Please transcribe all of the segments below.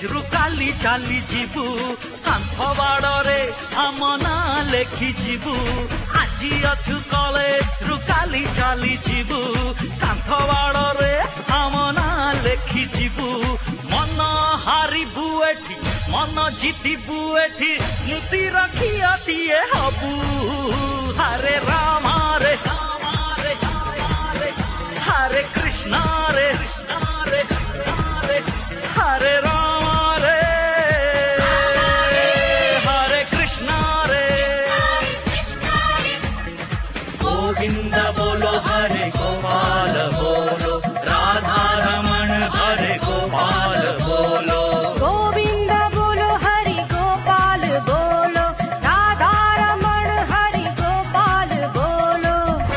ରୁ କାଲି ଚାଲି ଯିବୁ କାନ୍ଥ ବାଡ଼ରେ ଆମ ନାଁ ଲେଖି ଯିବୁ ଆଜି ଅଛୁ କଲେଜରୁ କାଲି ଚାଲି ଯିବୁ କାନ୍ଥ ବାଡ଼ରେ ଆମ ନାଁ ଲେଖି ଯିବୁ ମନ ହାରିବୁ ଏଠି ମନ ଜିତିବୁ ଏଠି ସ୍ମୃତି ରଖିଅତିଏ ହବୁ ହରେ ରାମ ରେ Hare Krishna Re Hare Rama Re Hare Krishna Re Govinda bolo Hare Gopal bolo Radha Raman Hare Gopal bolo Govinda bolo Hare Gopal bolo Radha Raman Hare Gopal bolo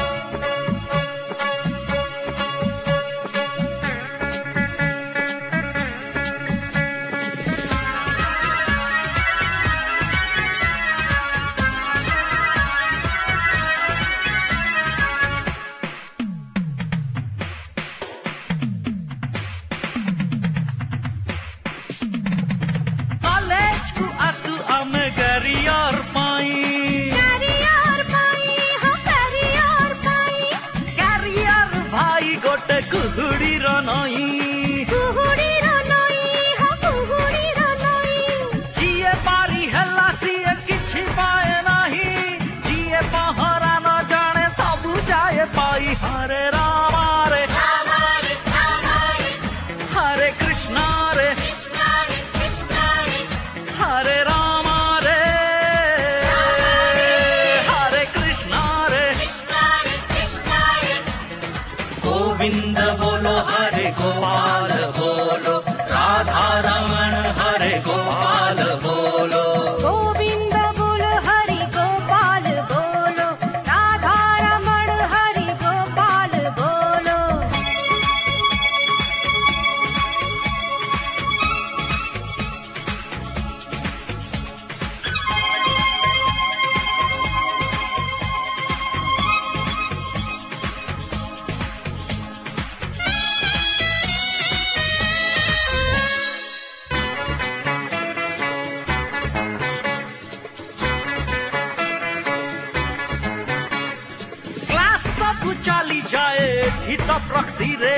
Hare Rama Re Hare Krishna Re Hare Rama Re Hare Krishna Re Govinda bolo Hare Gopal bolo Radha Raman Hare Gopal bolo Govinda bolo Hare Gopal bolo Radha Raman Hare Gopal bolo चाली जाए हित प्रक्ति रे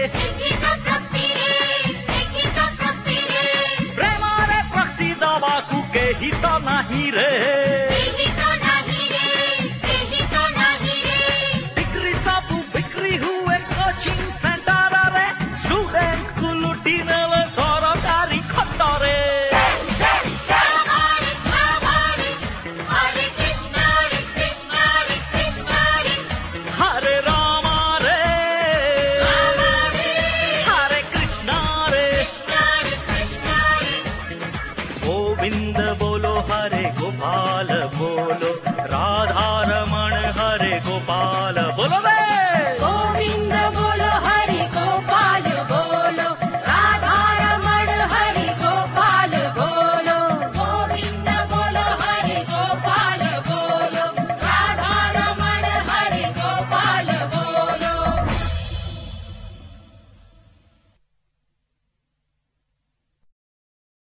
प्रेमारे प्रक्ति दबाकू के हित नहीं रे बिक्री सबू बिक्री हुए कोचिंग सेंटर रे स्टूडेंट को लुटी नेले सरकारी खट्टरे Hare Rama Re Hare Krishna Re Govinda bolo Hare Gopal bolo Radha Raman Hare Gopal